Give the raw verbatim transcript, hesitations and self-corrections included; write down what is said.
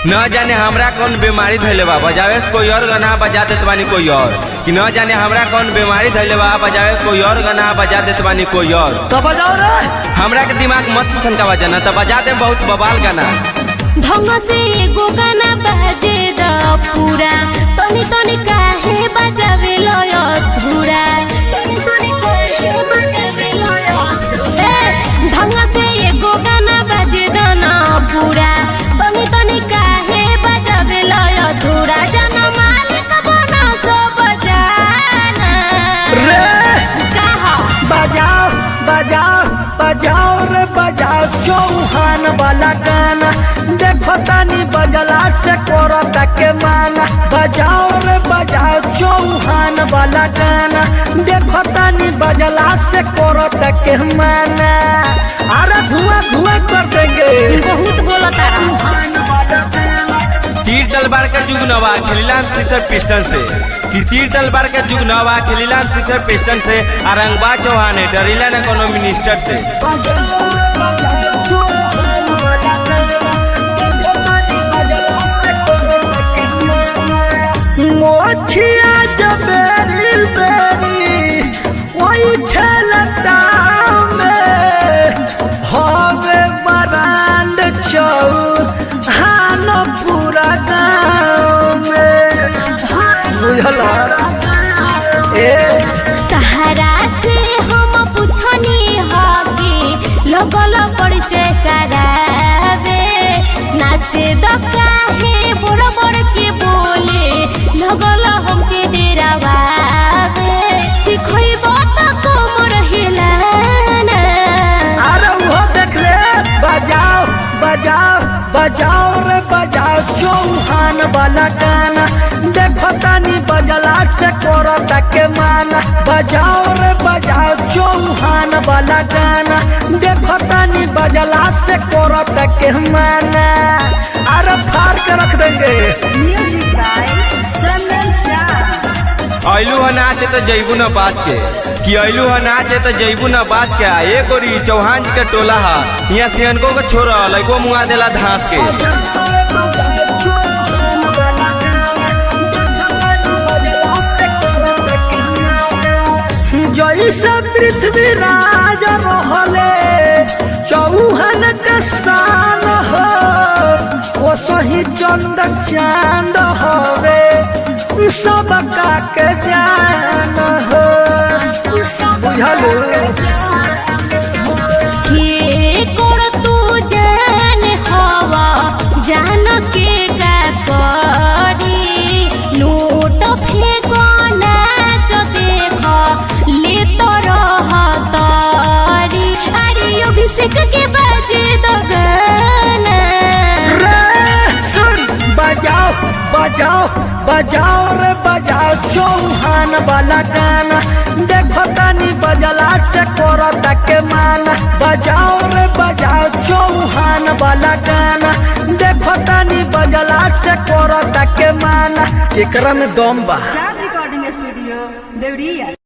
न जाने हमरा कौन बीमारी धैले बा, बजावे कोई और गाना बजा देत बानी कोई और। कि न जाने हमरा कौन बीमारी धैले बा, बजावे कोई और गाना बजा देत बानी कोई और। तो बजाओ रे। हमरा के दिमाग मत सनका बजाना, तो बजा दे बहुत बवाल गाना। ढंग से एगो गाना बजे द पूरा, तनी तनी काहे बजावे लो अधूरा। तनी तनी काहे बजावे लो अधूरा। ढंग से एगो गाना बजे द ना पूरा, तनी तनी काहे बजावे लो अधूरा। जाना मालिक बना सो बजाना रे कहा बजाओ बजाओ बजाओ रे बजाओ चौहान वाला गाना। देखो तानी बजला से करो तके माना। बजाओ रे बजाओ चौहान वाला गाना। देखो तानी बजला से करो तके माना। अरे धुआं धुआं कर देंगे। बहुत बोलता तीर तलवार का जुग नवा खिलीलाम सिक्सर पिस्टन से। कि तीर तलवार का जुग नवा खिलीलाम सिक्सर पिस्टन से। अरंगबा चौहान है डरीला न कोनो मिनिस्टर से। मोछिया जबेरी बेरी वही ठेलता में हवे बरांड चौ हानो पूरा गाँव में बुझला ए सहारा से हम पूछनी हकी लगल परिचय करावे। नाचे दकाहे बड़ बड़ के बोले लगल हमके डेरावावे। सिखइबो त कमर हिलाना। अरे वो देख ले बजाओ बजाओ बजाओ रे बजाओ चौहान वाला गाना। देखो तानी बजला से करो तके माना। बजाओ रे बजाओ चौहान वाला गाना। देखो तानी बजला से करो तके माना। अरे फाड़ के रख देंगे। Music by Chandan Jha. ऐलू ह नाचे तो जैबू न बात के। कि ऐलू ह नाचे तो जैबू न बात के। एक गोरी चौहान जी के टोला है यहाँ सियनको के छोरा लइको मुआ देला धांस के। जैसे पृथ्वी राज रहले चौहान के शान हो, वो सही चंद चांद हवे सबका के जान हो। बुझल के कोड़ तू जान हवा जान के का करी। नोट फेंको नाच देखो ले तो रहतारी। अरे अभिषेक के बाजे दो गाना। रे सुन बजाओ बजाओ बजाओ रे बजाओ चौहान वाला गाना। देखो तानी बजला से करो तके माना। बजाओ रे बजाओ चौहान वाला गाना। देखो तानी बजला से करो तके माना। एकरा में दम बा। चार रिकॉर्डिंग स्टूडियो देवरिया।